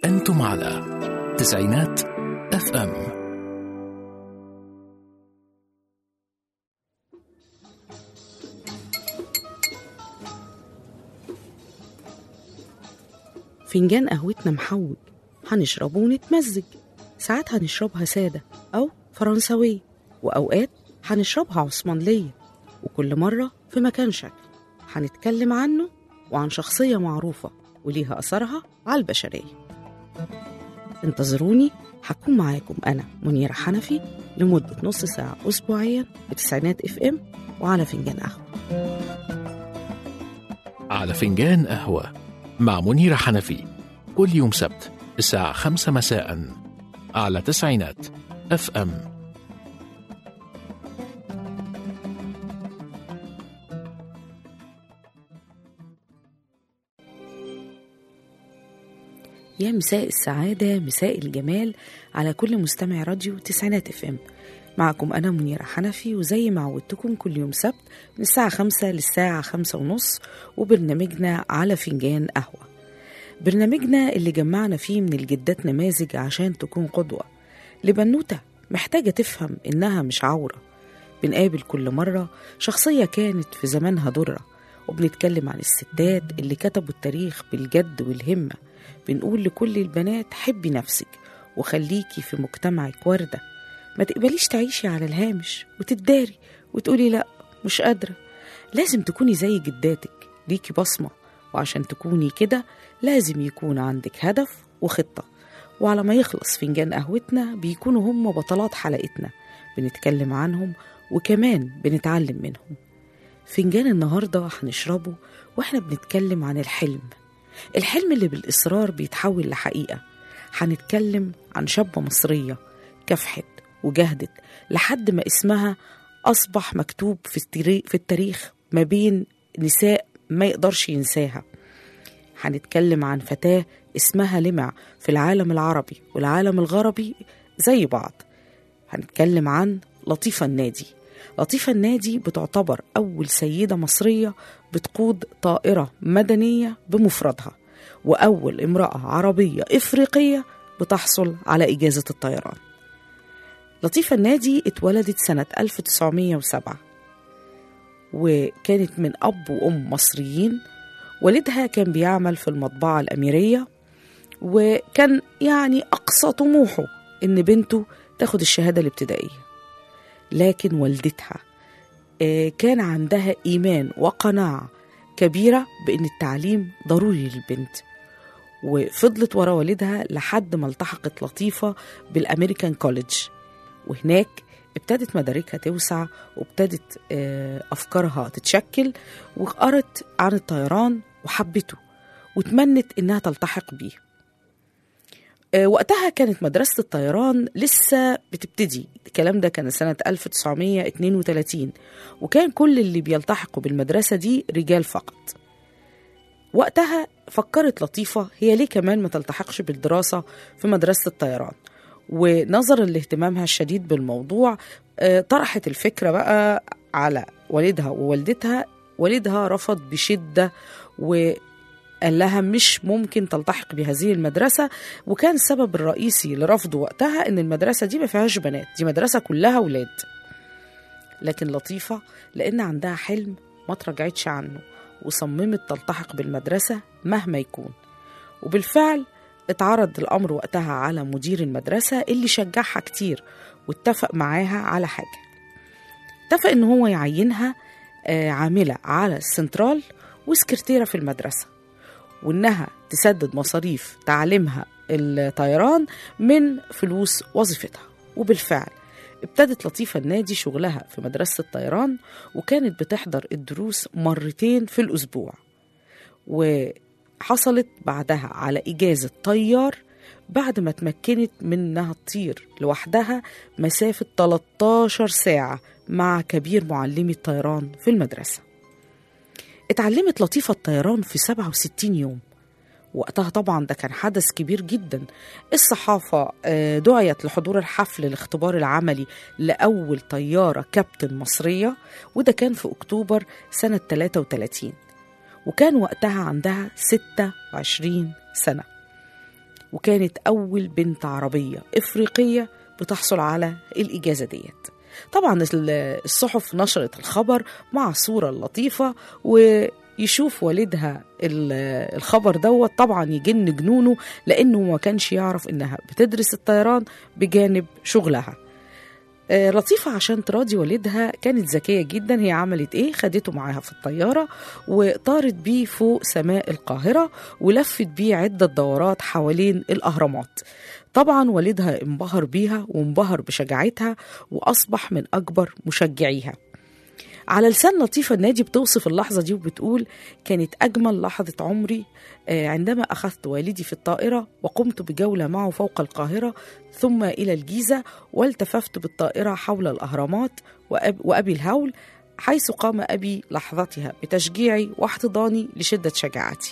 أنتم على تسعينات FM. فنجان قهوتنا محوج، هنشربه ونتمزج. ساعات هنشربها سادة أو فرنساوية، وأوقات هنشربها عثمانية، وكل مرة في مكان شكل. هنتكلم عنه وعن شخصية معروفة وليها أثرها على البشرية. انتظروني، هكون معاكم أنا منيرة حنفي لمدة نص ساعة أسبوعيا بتسعينات FM وعلى فنجان قهوة. على فنجان قهوة مع منيرة حنفي، كل يوم سبت الساعة 5 مساء على تسعينات FM. يا مساء السعادة، مساء الجمال على كل مستمع راديو تسعينات FM. معكم أنا منيرة حنفي، وزي ما عودتكم كل يوم سبت من الساعة 5 للساعة 5:30، وبرنامجنا على فنجان قهوة. برنامجنا اللي جمعنا فيه من الجدات نماذج عشان تكون قدوة لبنوتة محتاجة تفهم إنها مش عورة. بنقابل كل مرة شخصية كانت في زمانها درة، وبنتكلم عن الستات اللي كتبوا التاريخ بالجد والهمة. بنقول لكل البنات حبي نفسك وخليكي في مجتمعك وردة، ما تقبليش تعيشي على الهامش وتداري وتقولي لأ مش قادرة. لازم تكوني زي جداتك، ليكي بصمة، وعشان تكوني كده لازم يكون عندك هدف وخطة. وعلى ما يخلص فنجان قهوتنا بيكونوا هم بطلات حلقتنا، بنتكلم عنهم وكمان بنتعلم منهم. فنجان النهاردة هنشربه واحنا بنتكلم عن الحلم اللي بالإصرار بيتحول لحقيقة. هنتكلم عن شابة مصرية كافحت وجهدت لحد ما اسمها أصبح مكتوب في التاريخ ما بين نساء ما يقدرش ينساها. هنتكلم عن فتاة اسمها لمع في العالم العربي والعالم الغربي زي بعض. هنتكلم عن لطيفة النادي. لطيفة النادي بتعتبر أول سيدة مصرية بتقود طائرة مدنية بمفردها، وأول امرأة عربية إفريقية بتحصل على إجازة الطيران. لطيفة النادي اتولدت سنة 1907، وكانت من أب وأم مصريين. والدها كان بيعمل في المطبعة الأميرية، وكان يعني أقصى طموحه إن بنته تاخد الشهادة الابتدائية. لكن والدتها كان عندها إيمان وقناعة كبيرة بأن التعليم ضروري للبنت، وفضلت ورا والدها لحد ما التحقت لطيفة بالأمريكان كوليدج، وهناك ابتدت مداركها توسع وابتدت أفكارها تتشكل، وقرت عن الطيران وحبته وتمنت إنها تلتحق بيه. وقتها كانت مدرسة الطيران لسه بتبتدي، الكلام ده كان سنة 1932، وكان كل اللي بيلتحقوا بالمدرسة دي رجال فقط. وقتها فكرت لطيفة هي ليه كمان ما تلتحقش بالدراسة في مدرسة الطيران، ونظرا لاهتمامها الشديد بالموضوع طرحت الفكرة بقى على والدها ووالدتها. والدها رفض بشدة وقال لها مش ممكن تلتحق بهذه المدرسة، وكان السبب الرئيسي لرفضه وقتها إن المدرسة دي ما فيهاش بنات، دي مدرسة كلها ولاد. لكن لطيفة لأن عندها حلم ما ترجعتش عنه، وصممت تلتحق بالمدرسة مهما يكون. وبالفعل اتعرض الأمر وقتها على مدير المدرسة اللي شجعها كتير، واتفق معاها على حاجة. اتفق إن هو يعينها عاملة على السنترال وسكرتيرة في المدرسة، وإنها تسدد مصاريف تعليمها الطيران من فلوس وظيفتها. وبالفعل ابتدت لطيفة النادي شغلها في مدرسة الطيران، وكانت بتحضر الدروس مرتين في الأسبوع. وحصلت بعدها على إجازة طيار بعد ما تمكنت من إنها تطير لوحدها مسافة 13 ساعة مع كبير معلمي الطيران في المدرسة. اتعلمت لطيفة الطيران في 67 يوم. وقتها طبعا ده كان حدث كبير جدا. الصحافة دعيت لحضور الحفل الاختبار العملي لأول طيارة كابتن مصرية، وده كان في أكتوبر سنة 33، وكان وقتها عندها 26 سنة. وكانت أول بنت عربية إفريقية بتحصل على الإجازة ديت. طبعا الصحف نشرت الخبر مع الصورة اللطيفة، ويشوف والدها الخبر دوت طبعا يجن جنونه، لأنه ما كانش يعرف إنها بتدرس الطيران بجانب شغلها. لطيفة عشان تراضي والدها كانت ذكية جدا. هي عملت ايه؟ خدته معاها في الطيارة وطارت بيه فوق سماء القاهرة، ولفت بيه عدة دورات حوالين الأهرامات. طبعا والدها انبهر بيها وانبهر بشجاعتها، وأصبح من أكبر مشجعيها. على لسان لطيفة الناجي بتوصف اللحظة دي وبتقول: كانت أجمل لحظة عمري عندما أخذت والدي في الطائرة وقمت بجولة معه فوق القاهرة ثم إلى الجيزة، والتففت بالطائرة حول الأهرامات وأبي الهول، حيث قام أبي لحظتها بتشجيعي واحتضاني لشدة شجاعتي.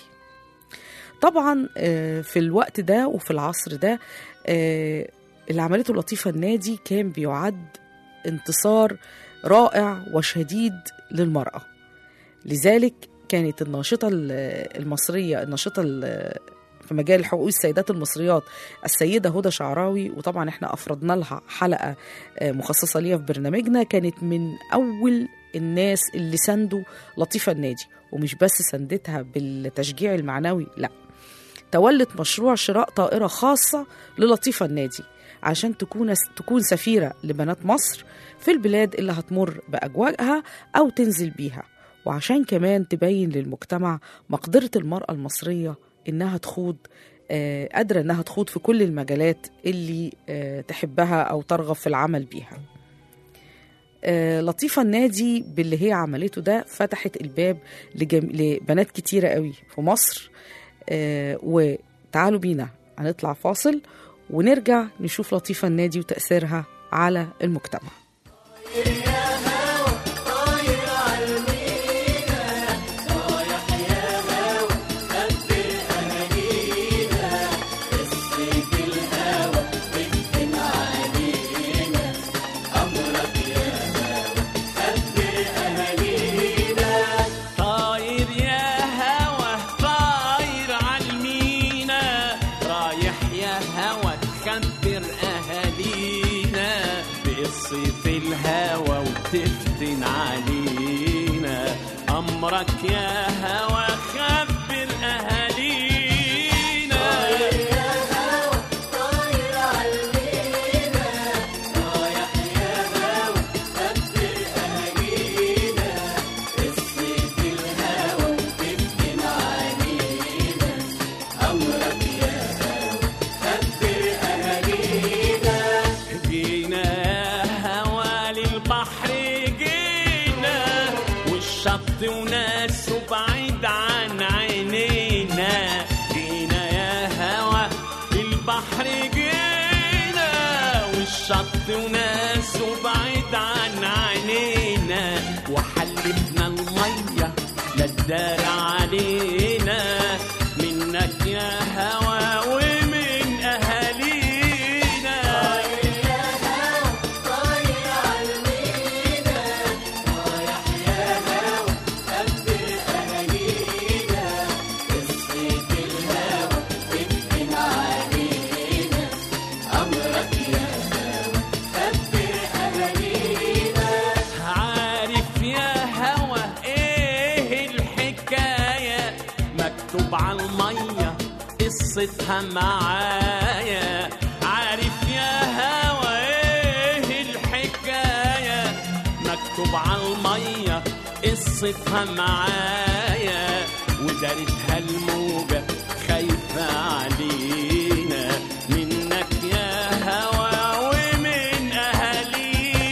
طبعا في الوقت ده وفي العصر ده اللي عملته لطيفة الناجي كان بيعد انتصار رائع وشديد للمرأة. لذلك كانت الناشطة المصرية، الناشطة في مجال حقوق السيدات المصريات، السيدة هدى شعراوي، وطبعا احنا أفردنا لها حلقة مخصصة ليها في برنامجنا، كانت من أول الناس اللي سندوا لطيفة الناجي. ومش بس سندتها بالتشجيع المعنوي، لا، تولت مشروع شراء طائرة خاصة للطيفة الناجي عشان تكون سفيرة لبنات مصر في البلاد اللي هتمر بأجواءها أو تنزل بيها، وعشان كمان تبين للمجتمع مقدرة المرأة المصرية إنها تخوض قادرة إنها تخوض في كل المجالات اللي تحبها أو ترغب في العمل بيها. لطيفة الناجي باللي هي عملته ده فتحت الباب لبنات كتيرة قوي في مصر. وتعالوا بينا هنطلع فاصل ونرجع نشوف لطيفة الناجي وتأثيرها على المجتمع. تفتن علينا أمرك يا هوى، خبر أهالينا. طاير يا هوى طاير علينا، رايح يا هوى خبر أهالينا، قصة الهوى تفتن علينا أمرك يا هوى خبر أهالينا. جينا هوى للبحر شط وناس وبعيد عن عينينا، جينا يا هوا للبحر جينا، والشط وناس وبعيد عن عينينا، وحلفنا المية للدار علينا، منك يا هوا ومن أهالينا. قصتها معايا، عارف يا هوا ايه الحكاية، مكتوب على المية قصتها معايا، ودارتها الموجة خايفة علينا، منك يا هوا ومن أهالينا.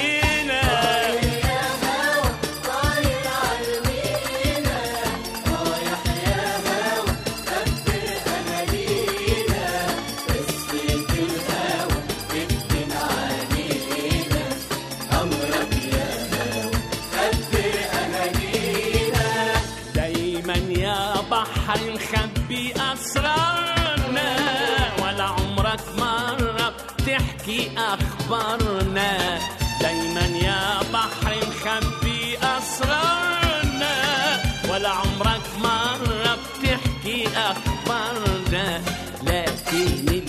بحر نخبي أسرارنا، ولا عمرك مرة بتحكي أخبارنا، دايما يا بحر نخبي أسرارنا، ولا عمرك مرة بتحكي أخبارنا، لكن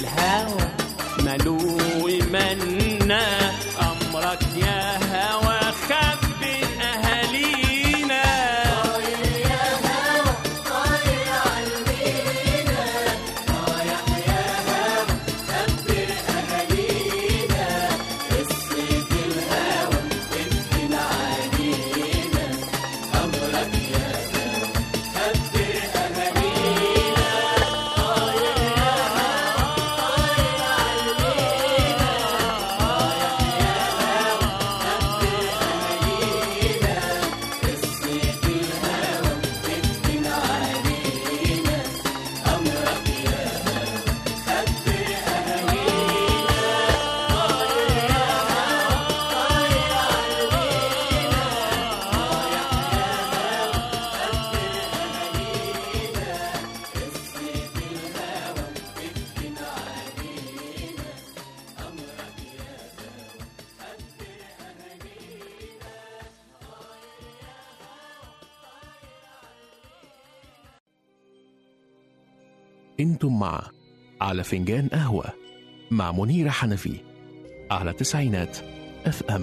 أمرك يا هوى خبي أهالينا. طاير يا هوى طاير عالمينا، رايح يا هوى خبر أهالينا، قصة الهوى ابن علينا. أمرك يا هوى خبر أهالينا. طاير يا هوى طاير عالمينا، رايح يا هوى خبر أهالينا، قصة الهوى ابن علينا. أمرك يا هوى خبر انتم مع على فنجان قهوة مع منيرة حنفي على تسعينات FM.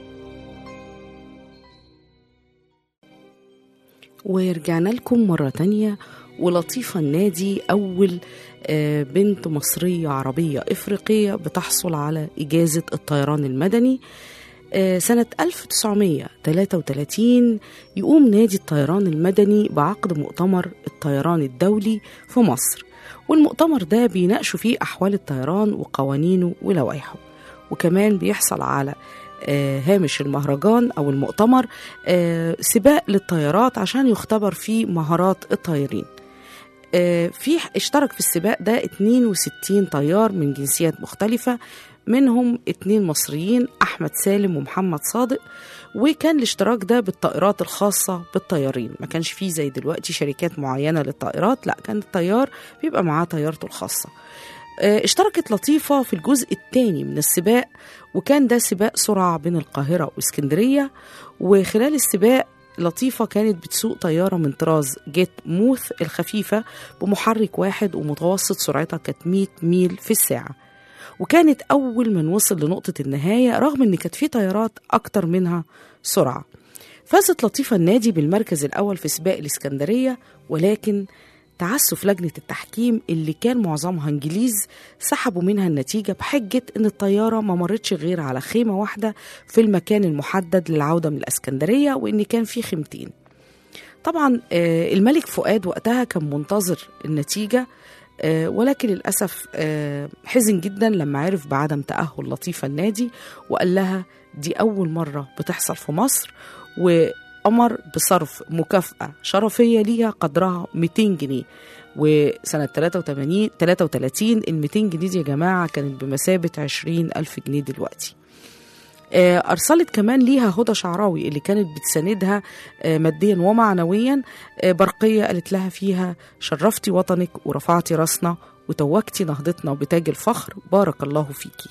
ورجعنا لكم مرة تانية. ولطيفة النادي أول بنت مصرية عربية إفريقية بتحصل على إجازة الطيران المدني. سنة 1933 يقوم نادي الطيران المدني بعقد مؤتمر الطيران الدولي في مصر، والمؤتمر ده بيناقشوا فيه أحوال الطيران وقوانينه ولوائحه، وكمان بيحصل على هامش المهرجان أو المؤتمر سباق للطيارات عشان يختبر فيه مهارات الطيارين. اشترك في السباق ده 62 طيار من جنسيات مختلفة، منهم 2 مصريين، أحمد سالم ومحمد صادق. وكان الاشتراك ده بالطائرات الخاصة بالطيارين، ما كانش فيه زي دلوقتي شركات معينة للطائرات، لا كان الطيار بيبقى معاه طيارته الخاصة. اشتركت لطيفة في الجزء الثاني من السباق، وكان ده سباق سرعة بين القاهرة واسكندرية. وخلال السباق لطيفة كانت بتسوق طيارة من طراز جيت موث الخفيفة بمحرك واحد، ومتوسط سرعتها كانت 100 ميل في الساعة، وكانت أول من وصل لنقطة النهاية رغم أن كانت في طيارات أكتر منها سرعة. فازت لطيفة النادي بالمركز الأول في سباق الإسكندرية، ولكن تعسف لجنة التحكيم اللي كان معظمها إنجليز سحبوا منها النتيجة بحجة أن الطيارة ما مرتش غير على خيمة واحدة في المكان المحدد للعودة من الإسكندرية، وأن كان في خيمتين. طبعا الملك فؤاد وقتها كان منتظر النتيجة، ولكن للأسف حزن جدا لما عرف بعدم تأهل لطيفة النادي، وقال لها دي أول مرة بتحصل في مصر، وأمر بصرف مكافأة شرفية ليها قدرها 200 جنيه. وسنة 33 ال 200 جنيه دي يا جماعة كانت بمثابة 20,000 جنيه دلوقتي. أرسلت كمان ليها هدى شعراوي اللي كانت بتساندها ماديا ومعنويا برقية قالت لها فيها: شرفتي وطنك ورفعتي راسنا وتوجتي نهضتنا بتاج الفخر، بارك الله فيكي.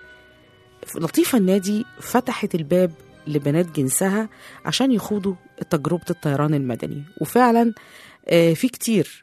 لطيفة النادي فتحت الباب لبنات جنسها عشان يخوضوا تجربة الطيران المدني، وفعلا في كتير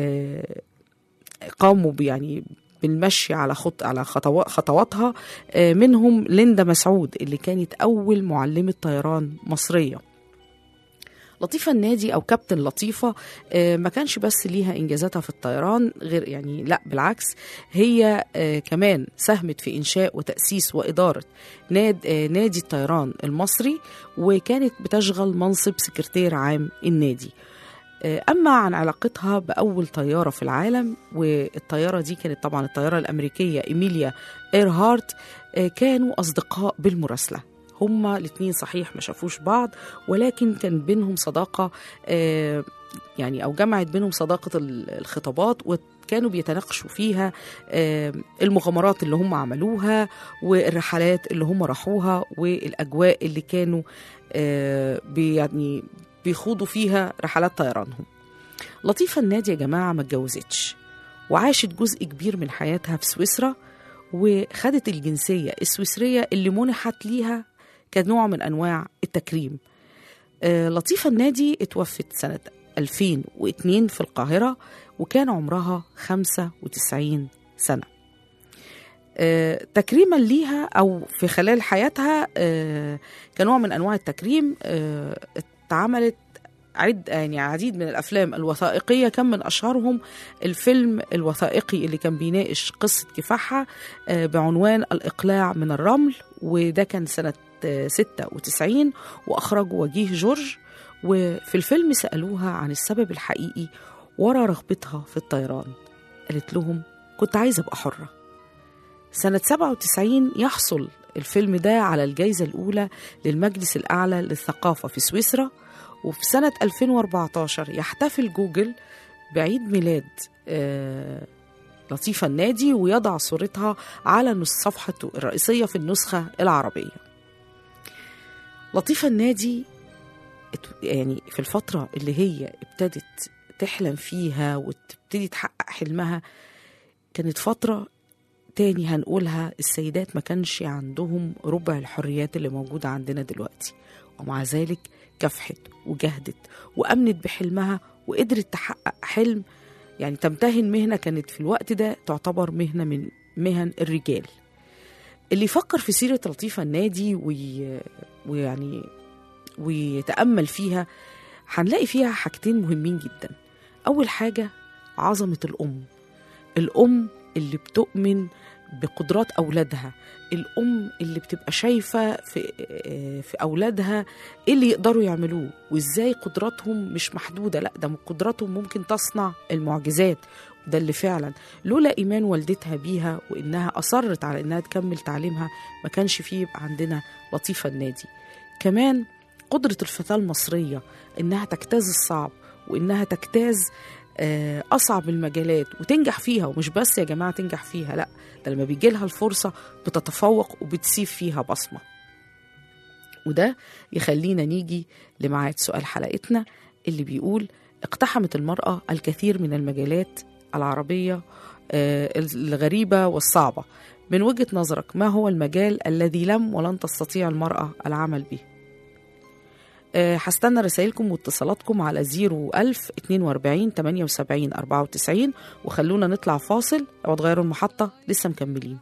قاموا يعني بالمشي على خطواتها، منهم ليندا مسعود اللي كانت أول معلمة طيران مصرية. لطيفة النادي أو كابتن لطيفة ما كانش بس ليها إنجازاتها في الطيران غير يعني لا بالعكس، هي كمان ساهمت في إنشاء وتأسيس وإدارة نادي الطيران المصري، وكانت بتشغل منصب سكرتير عام النادي. أما عن علاقتها بأول طيارة في العالم، والطيارة دي كانت طبعا الطيارة الأمريكية إيميليا إيرهارت، كانوا أصدقاء بالمراسلة. هما الاثنين صحيح ما شافوش بعض، ولكن كان بينهم صداقة يعني أو جمعت بينهم صداقة الخطابات، وكانوا بيتناقشوا فيها المغامرات اللي هم عملوها والرحلات اللي هم راحوها والأجواء اللي كانوا يعني بيخوضوا فيها رحلات طيرانهم. لطيفة النادي يا جماعة ما اتجوزتش، وعاشت جزء كبير من حياتها في سويسرا، وخدت الجنسية السويسرية اللي منحت ليها كنوع من أنواع التكريم. لطيفة النادي اتوفت سنة 2002 في القاهرة، وكان عمرها 95 سنة. تكريما ليها أو في خلال حياتها كنوع من أنواع التكريم اتعملت عديد من الأفلام الوثائقية. كان من أشهرهم الفيلم الوثائقي اللي كان بيناقش قصة كفاحها بعنوان الإقلاع من الرمل، وده كان سنة 96 وأخرجه وجيه جورج. وفي الفيلم سألوها عن السبب الحقيقي ورا رغبتها في الطيران، قالت لهم كنت عايزة أبقى حرة. سنة 97 يحصل الفيلم ده على الجائزة الأولى للمجلس الأعلى للثقافة في سويسرا. وفي سنة 2014 يحتفل جوجل بعيد ميلاد لطيفة النادي ويضع صورتها على صفحته الرئيسية في النسخة العربية. لطيفة النادي يعني في الفترة اللي هي ابتدت تحلم فيها وتبتدي تحقق حلمها كانت فترة تاني هنقولها السيدات ما كانش عندهم ربع الحريات اللي موجودة عندنا دلوقتي، ومع ذلك كافحت وجهدت وأمنت بحلمها وقدرت تحقق حلم. يعني تمتهن مهنة كانت في الوقت ده تعتبر مهنة من مهن الرجال. اللي يفكر في سيرة لطيفة النادي ويعني ويتأمل فيها هنلاقي فيها حاجتين مهمين جدا. أول حاجة عظمة الأم اللي بتؤمن بقدرات أولادها، الأم اللي بتبقى شايفة في أولادها إيه اللي يقدروا يعملوه وإزاي قدراتهم مش محدودة، لا ده قدراتهم ممكن تصنع المعجزات. وده اللي فعلا لولا إيمان والدتها بيها وإنها أصرت على إنها تكمل تعليمها ما كانش فيه يبقى عندنا لطيفة النادي. كمان قدرة الفتاة المصرية إنها تجتاز الصعب وإنها تجتاز أصعب المجالات وتنجح فيها، ومش بس يا جماعة تنجح فيها، لا ده لما بيجي لها الفرصة بتتفوق وبتسيب فيها بصمة. وده يخلينا نيجي لميعاد سؤال حلقتنا اللي بيقول: اقتحمت المرأة الكثير من المجالات العربية الغريبة والصعبة، من وجهة نظرك ما هو المجال الذي لم ولن تستطيع المرأة العمل به؟ هستنى رسائلكم واتصالاتكم على 01000 42 78 94 وخلونا نطلع فاصل او تغيروا المحطة لسه مكملين.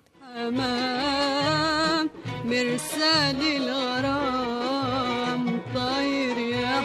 حمام مرسال الغرام طاير يا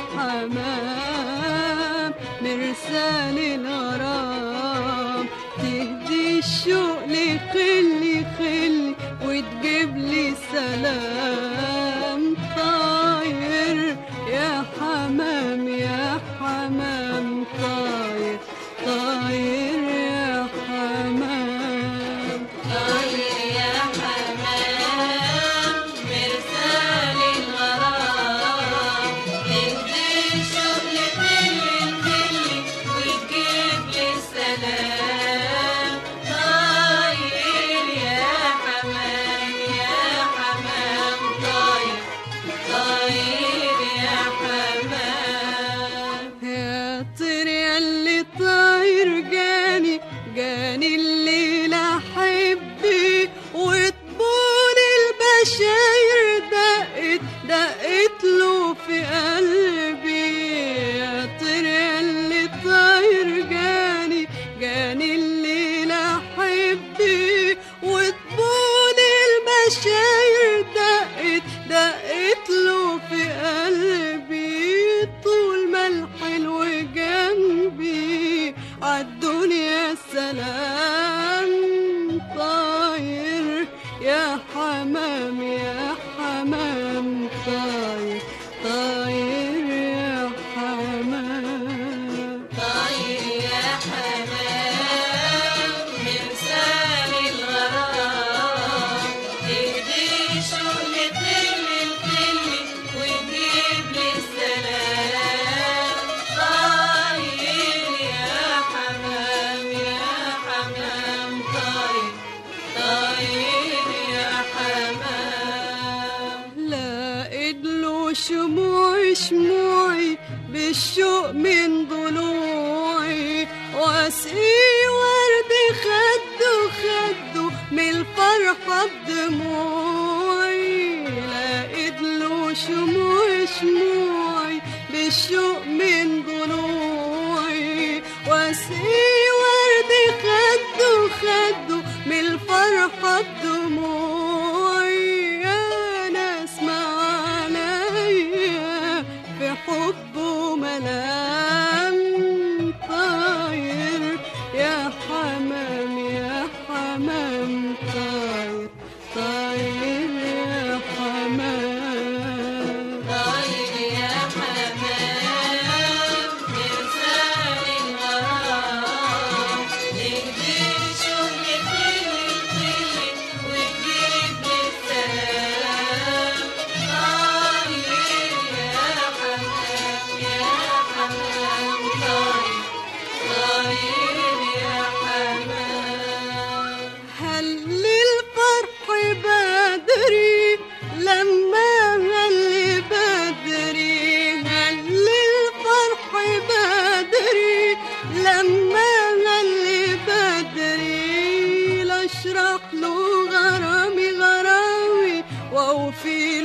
حمام مرسال الغرام تهدي الشوق لخلي خلي وتجيب لي سلام طاير يا حمام يا حمام طاير طاير يا حمام طاير يا حمام مرسال الغرام تهدي الشوق لخلي خلي وتجيب لي سلام طاير يا حمام يا حمام طاير طاير يا حمام. يا طير ياللي طاير جاني الليلة حبي وطبول البشاير دقت له في قلبي. يا طير ياللي طاير جاني الليلة حبي وطبول البشاير دقت له في قلبي. طول ما الحلو جنبي عالدنيا سلام طاير يا حمام يا حمام طاير طاير يا حمام طاير يا حمام مرسال الغرام تهدي الشوق لخلي وتجيب لي السلام طاير يا حمام يا حمام طاير طاير يا حمام. لقيت له شموعي بالشوق من ضلوعي واسقي ورد خده من الفرحة بدموعي. لقيت له شموعي بالشوق من ضلوعي واسقي ورد خده من الفرحة بدموعي.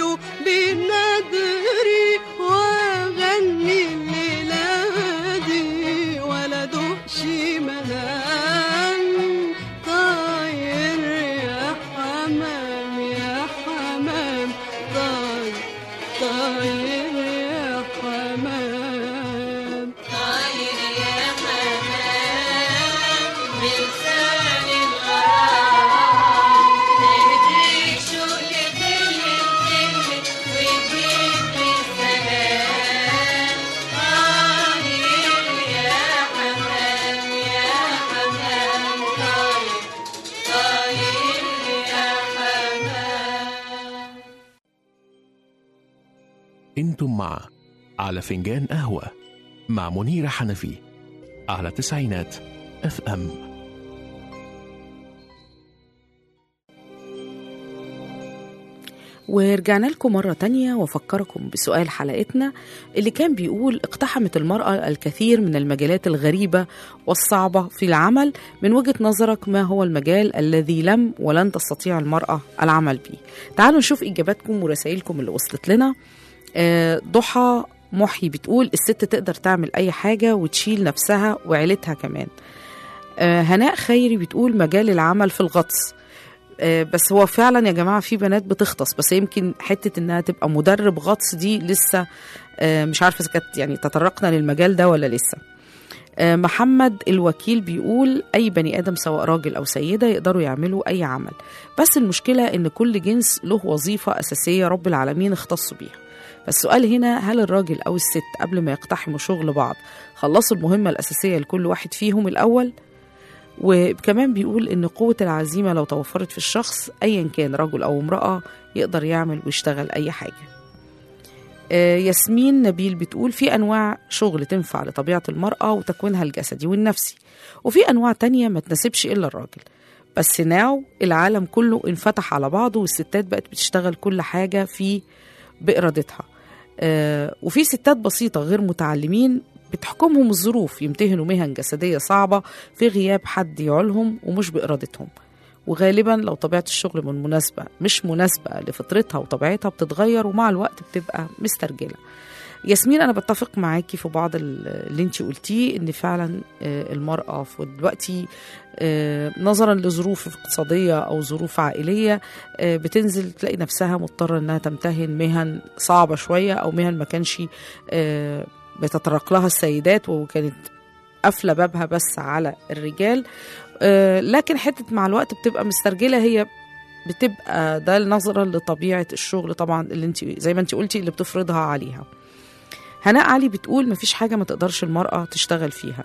كله بنادري واغني الليلة دي ولا دوقش منام طاير يا حمام يا حمام طاير طاير يا حمام طاير يا حمام بلسان الغرام تهديك شوق لكل وتجيب لي السلام طاير يا حمام يا حمام طاير طاير يا حمام. انتم مع على فنجان قهوة مع منيرة حنفي على تسعينات اف ام. ورجعنا لكم مرة تانية وفكركم بسؤال حلقتنا اللي كان بيقول: اقتحمت المرأة الكثير من المجالات الغريبة والصعبة في العمل، من وجهة نظرك ما هو المجال الذي لم ولن تستطيع المرأة العمل به؟ تعالوا نشوف إجاباتكم ورسائلكم اللي وصلت لنا. ضحى محي بتقول: الست تقدر تعمل أي حاجة وتشيل نفسها وعيلتها كمان. هناء خيري بتقول: مجال العمل في الغطس. بس هو فعلا يا جماعة في بنات بتغطس، بس يمكن حتة انها تبقى مدرب غطس دي لسه مش عارفة إذا كانت يعني تطرقنا للمجال ده ولا لسه. محمد الوكيل بيقول: أي بني آدم سواء راجل أو سيدة يقدروا يعملوا أي عمل، بس المشكلة إن كل جنس له وظيفة أساسية رب العالمين اختصوا بيها. فالسؤال هنا: هل الراجل أو الست قبل ما يقتحموا شغل بعض خلصوا المهمة الأساسية لكل واحد فيهم الأول؟ وكمان بيقول إن قوة العزيمة لو توفرت في الشخص أيا كان رجل أو امرأة يقدر يعمل ويشتغل أي حاجة. ياسمين نبيل بتقول: في أنواع شغل تنفع لطبيعة المرأة وتكوينها الجسدي والنفسي، وفي أنواع تانية ما تناسبش إلا الراجل. بس ناو العالم كله انفتح على بعضه والستات بقت بتشتغل كل حاجة بإرادتها. وفي ستات بسيطة غير متعلمين بتحكمهم الظروف يمتهنوا مهن جسدية صعبة في غياب حد يعولهم ومش بإرادتهم، وغالبا لو طبيعة الشغل مش مناسبة لفطرتها وطبيعتها بتتغير ومع الوقت بتبقى مسترجلة. ياسمين أنا بتفق معاكي في بعض اللي انتي قلتيه، إن فعلا المرأة في دلوقتي نظرا لظروف اقتصادية أو ظروف عائلية بتنزل تلاقي نفسها مضطرة إنها تمتهن مهن صعبة شوية أو مهن ما كانش بتتطرق لها السيدات وكانت قافلة بابها بس على الرجال. لكن حتة مع الوقت بتبقى مسترجلة، هي بتبقى ده نظرا لطبيعة الشغل طبعا اللي انت زي ما انت قلتي اللي بتفرضها عليها. هناء علي بتقول: مفيش حاجة ما تقدرش المرأة تشتغل فيها.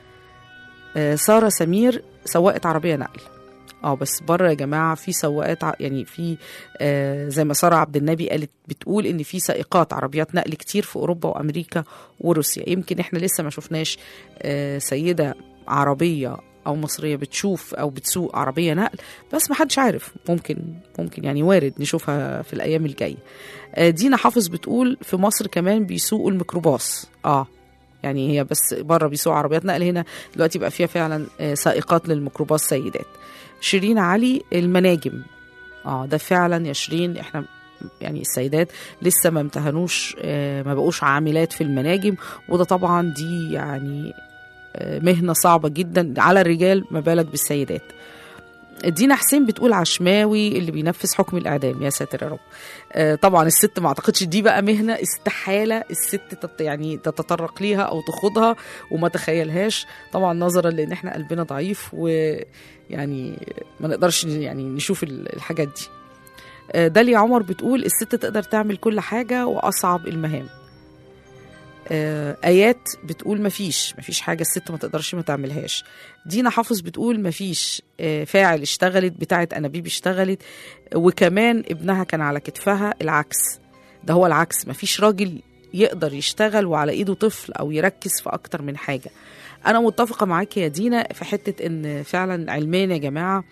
سارة سمير: سواقة عربية نقل. بس بره يا جماعة في سواقات يعني في زي ما سارة عبد النبي قالت بتقول إن في سائقات عربيات نقل كتير في أوروبا وأمريكا وروسيا. يمكن إحنا لسه ما شفناش سيدة عربية أو مصرية بتشوف أو بتسوق عربية نقل، بس ما حدش عارف، ممكن يعني وارد نشوفها في الأيام الجاية. دينا حافظ بتقول: في مصر كمان بيسوقوا الميكروباص. يعني هي بس بره بيسوقوا عربيات نقل، هنا دلوقتي بقى فيها فعلا سائقات للميكروباص سيدات. شيرين علي: المناجم. ده فعلا يا شيرين، احنا يعني السيدات لسه ما امتهنوش، ما بقوش عاملات في المناجم، وده طبعا دي يعني مهنة صعبة جدا على الرجال، ما بالك بالسيدات. دينا حسين بتقول: عشماوي اللي بينفذ حكم الإعدام. يا ساتر يا رب. طبعا الست ما اعتقدش دي بقى مهنة استحالة الست يعني تتطرق ليها أو تخوضها وما تخيلهاش، طبعا نظرا لأن احنا قلبنا ضعيف ويعني ما نقدرش يعني نشوف الحاجات دي. داليا عمر بتقول: الست تقدر تعمل كل حاجة وأصعب المهام. آيات بتقول: مفيش حاجة الست ما تقدرش ما تعملهاش. دينا حافظ بتقول: مفيش فاعل اشتغلت، بتاعة أنابيب اشتغلت، وكمان ابنها كان على كتفها. العكس، ده هو العكس، مفيش راجل يقدر يشتغل وعلى ايده طفل أو يركز في أكتر من حاجة. أنا متفقة معاكي يا دينا في حتة إن فعلا علميا يا جماعة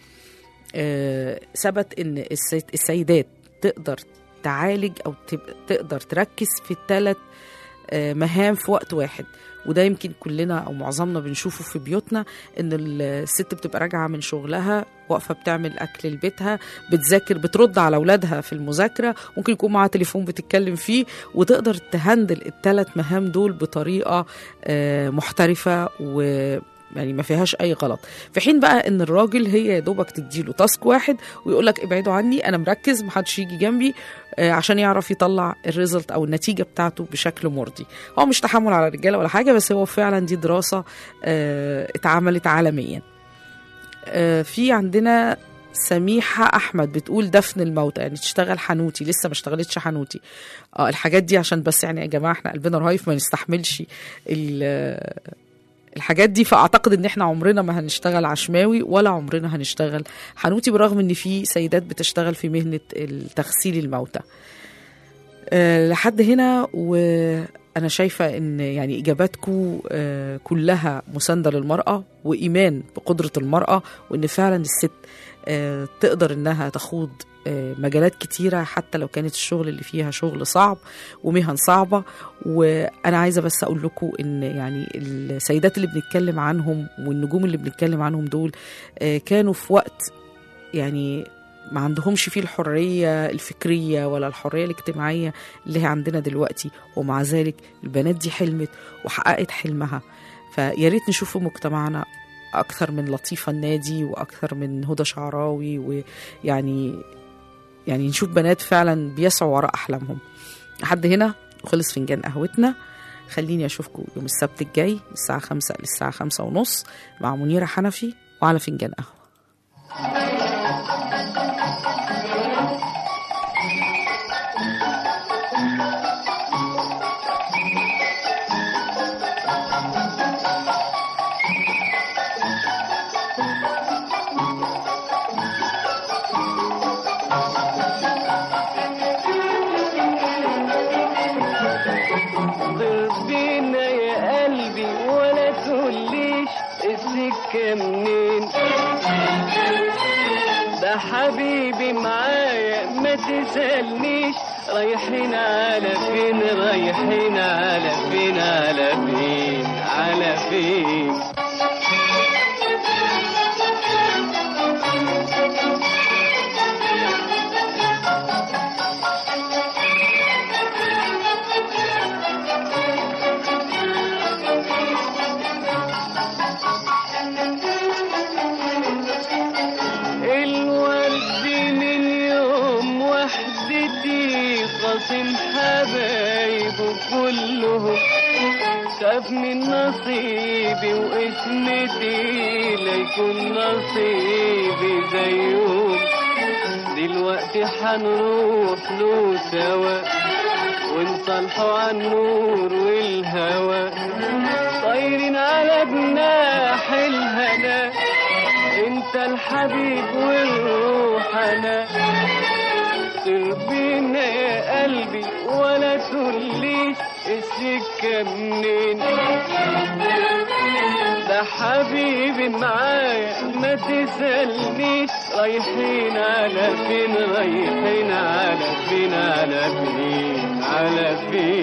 ثبت إن السيدات تقدر تعالج أو تقدر تركز في 3 مهام في وقت واحد، وده يمكن كلنا أو معظمنا بنشوفه في بيوتنا، إن الست بتبقى راجعة من شغلها واقفة بتعمل أكل لبيتها، بتذاكر، بترد على أولادها في المذاكرة، ممكن يكون معاها تليفون بتتكلم فيه، وتقدر تهندل الثلاث مهام دول بطريقة محترفة يعني ما فيهاش اي غلط. في حين بقى ان الراجل هي يا دوبك تديله تاسك واحد ويقول لك ابعدوا عني، انا مركز، محدش يجي جنبي، عشان يعرف يطلع الريزلت او النتيجه بتاعته بشكل مرضي. هو مش تحمل على الرجاله ولا حاجه، بس هو فعلا دي دراسه اتعملت عالميا. في عندنا سميحة أحمد بتقول دفن الموتى، يعني تشتغل حنوتي، لسه ما اشتغلتش حنوتي. الحاجات دي عشان بس يعني يا جماعة احنا قلبنا رهيف ما نستحملش الحاجات دي، فأعتقد ان احنا عمرنا ما هنشتغل عشماوي ولا عمرنا هنشتغل حنوتي، بالرغم ان في سيدات بتشتغل في مهنة تغسيل الموتى. لحد هنا وأنا شايفة ان يعني إجاباتكم كلها مساندة للمرأة وإيمان بقدرة المرأة، وان فعلا الست تقدر انها تخوض مجالات كتيرة حتى لو كانت الشغل اللي فيها شغل صعب ومهن صعبة. وأنا عايزة بس أقول لكم إن يعني السيدات اللي بنتكلم عنهم والنجوم اللي بنتكلم عنهم دول كانوا في وقت يعني ما عندهمش فيه الحرية الفكرية ولا الحرية الاجتماعية اللي هي عندنا دلوقتي، ومع ذلك البنات دي حلمت وحققت حلمها. فياريت نشوف في مجتمعنا أكثر من لطيفة النادي وأكثر من هدى شعراوي، ويعني نشوف بنات فعلا بيسعوا وراء أحلامهم. لحد هنا وخلص فنجان قهوتنا. خليني أشوفكم يوم السبت الجاي الساعة 5 للساعة 5:30 مع منيرة حنفي وعلى فنجان قهوة. منين ده حبيبي معايا ما تسألنيش، رايحين على فين رايحين على فين على فين على فين. حبايبه كلهم شاف من نصيبي واسمتي ليكون نصيبي زيهم. دلوقتي حنروح له سوا ونصلحوا عن النور والهوى، طايرين على جناح الهنا، انت الحبيب والروح انا. تربينا يا قلبي ولا تقوليش السكة منين، ده حبيبي معايا ما تسألنيش، رايحين على فين رايحين على فين على فين على فين.